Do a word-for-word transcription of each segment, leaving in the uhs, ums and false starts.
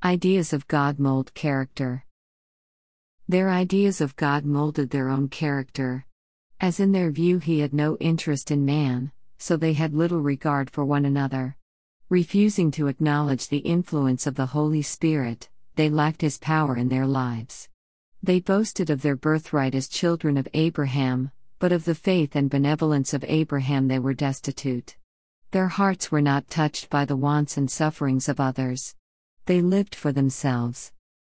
Ideas of God mold character. Their ideas of God molded their own character. As in their view he had no interest in man, so they had little regard for one another. Refusing to acknowledge the influence of the Holy Spirit, they lacked His power in their lives. They boasted of their birthright as children of Abraham, but of the faith and benevolence of Abraham they were destitute. Their hearts were not touched by the wants and sufferings of others. They lived for themselves.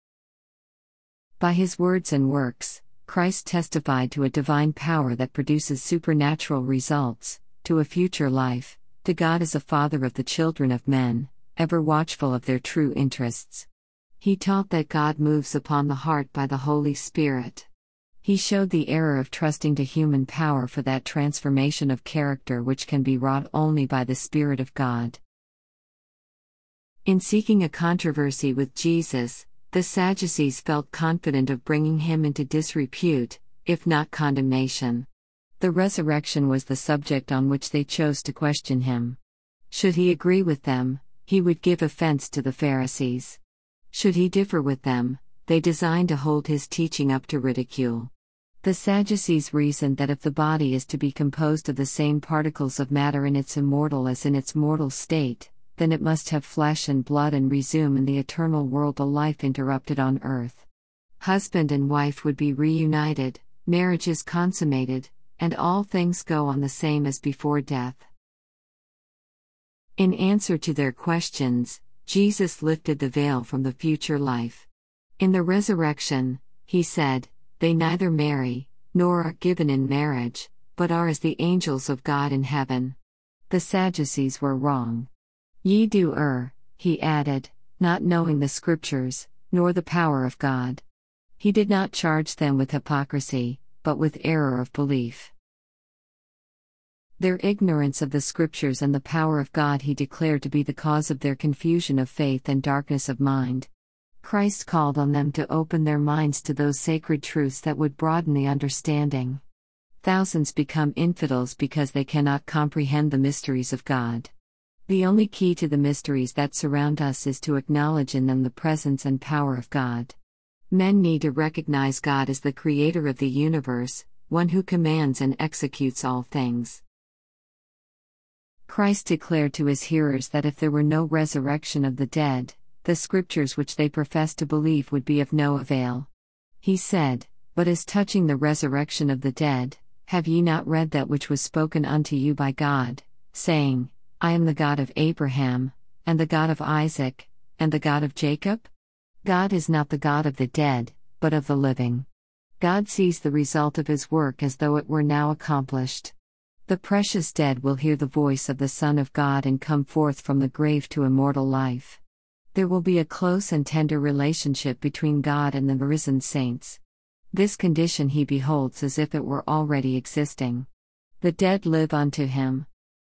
By His words and works, Christ testified to a divine power that produces supernatural results, to a future life, to God as a Father of the children of men, ever watchful of their true interests. He taught that God moves upon the heart by the Holy Spirit. He showed the error of trusting to human power for that transformation of character which can be wrought only by the Spirit of God. In seeking a controversy with Jesus, the Sadducees felt confident of bringing Him into disrepute, if not condemnation. The resurrection was the subject on which they chose to question Him. Should He agree with them, He would give offense to the Pharisees. Should He differ with them, they designed to hold His teaching up to ridicule. The Sadducees reasoned that if the body is to be composed of the same particles of matter in its immortal as in its mortal state, then it must have flesh and blood and resume in the eternal world the life interrupted on earth. Husband and wife would be reunited, marriage is consummated, and all things go on the same as before death. In answer to their questions, Jesus lifted the veil from the future life. In the resurrection, He said, "They neither marry, nor are given in marriage, but are as the angels of God in heaven." The Sadducees were wrong. "Ye do err," He added, "not knowing the Scriptures, nor the power of God." He did not charge them with hypocrisy, but with error of belief. Their ignorance of the Scriptures and the power of God He declared to be the cause of their confusion of faith and darkness of mind. Christ called on them to open their minds to those sacred truths that would broaden the understanding. Thousands become infidels because they cannot comprehend the mysteries of God. The only key to the mysteries that surround us is to acknowledge in them the presence and power of God. Men need to recognize God as the creator of the universe, one who commands and executes all things. Christ declared to His hearers that if there were no resurrection of the dead, the Scriptures which they professed to believe would be of no avail. He said, "But as touching the resurrection of the dead, have ye not read that which was spoken unto you by God, saying, I am the God of Abraham, and the God of Isaac, and the God of Jacob?" God is not the God of the dead, but of the living. God sees the result of His work as though it were now accomplished. The precious dead will hear the voice of the Son of God and come forth from the grave to immortal life. There will be a close and tender relationship between God and the risen saints. This condition He beholds as if it were already existing. The dead live unto Him.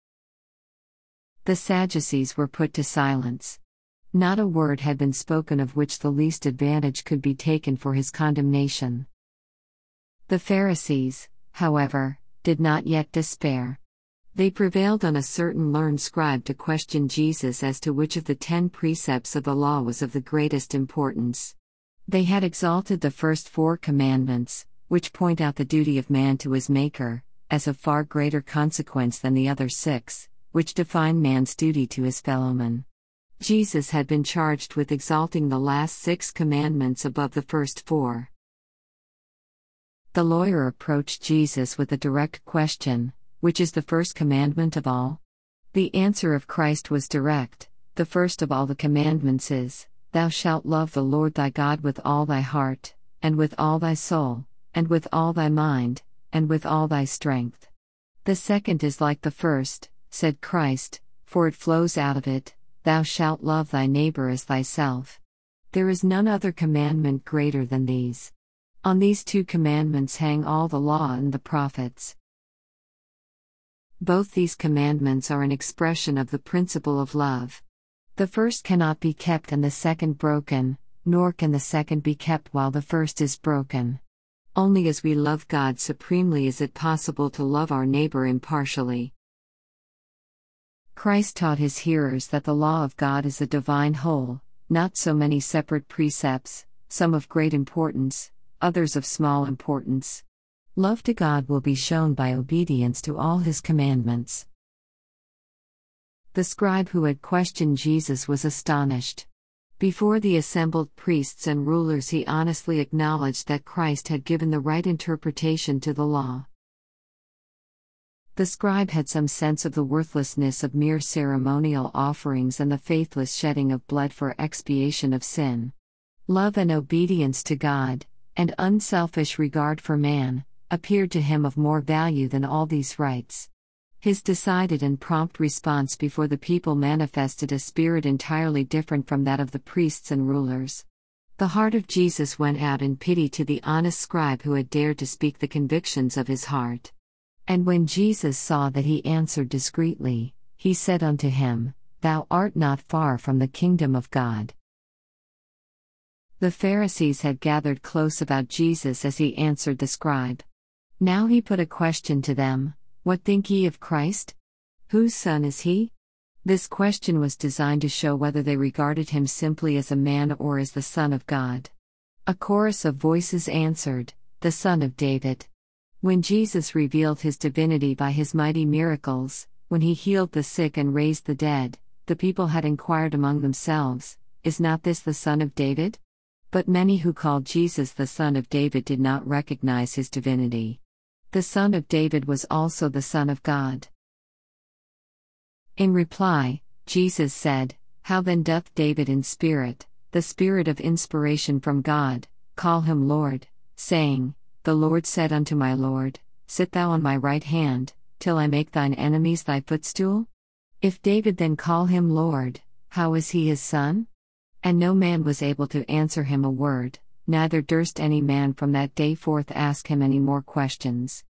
The Sadducees were put to silence. Not a word had been spoken of which the least advantage could be taken for His condemnation. The Pharisees, however, did not yet despair. They prevailed on a certain learned scribe to question Jesus as to which of the ten precepts of the law was of the greatest importance. They had exalted the first four commandments, which point out the duty of man to his Maker, as of far greater consequence than the other six, which define man's duty to his fellowman. Jesus had been charged with exalting the last six commandments above the first four. The lawyer approached Jesus with a direct question, "Which is the first commandment of all?" The answer of Christ was direct. "The first of all the commandments is, Thou shalt love the Lord thy God with all thy heart, and with all thy soul, and with all thy mind, and with all thy strength." "The second is like the first," said Christ, "for it flows out of it, Thou shalt love thy neighbor as thyself. There is none other commandment greater than these. On these two commandments hang all the law and the prophets." Both these commandments are an expression of the principle of love. The first cannot be kept and the second broken, nor can the second be kept while the first is broken. Only as we love God supremely is it possible to love our neighbor impartially. Christ taught His hearers that the law of God is a divine whole, not so many separate precepts, some of great importance, others of small importance. Love to God will be shown by obedience to all His commandments. The scribe who had questioned Jesus was astonished. Before the assembled priests and rulers, he honestly acknowledged that Christ had given the right interpretation to the law. The scribe had some sense of the worthlessness of mere ceremonial offerings and the faithless shedding of blood for expiation of sin. Love and obedience to God, and unselfish regard for man, appeared to him of more value than all these rites. His decided and prompt response before the people manifested a spirit entirely different from that of the priests and rulers. The heart of Jesus went out in pity to the honest scribe who had dared to speak the convictions of his heart. And when Jesus saw that he answered discreetly, he said unto him, Thou art not far from the kingdom of God. The Pharisees had gathered close about Jesus as he answered the scribe. Now he put a question to them. What think ye of Christ? Whose son is he? This question was designed to show whether they regarded him simply as a man or as the Son of God. A chorus of voices answered, The Son of David. When Jesus revealed his divinity by his mighty miracles, when he healed the sick and raised the dead, the people had inquired among themselves, Is not this the Son of David? But many who called Jesus the Son of David did not recognize his divinity. The Son of David was also the Son of God. In reply, Jesus said, How then doth David in spirit, the spirit of inspiration from God, call him Lord, saying, The Lord said unto my Lord, Sit thou on my right hand, till I make thine enemies thy footstool? If David then call him Lord, how is he his son? And no man was able to answer him a word, neither durst any man from that day forth ask him any more questions.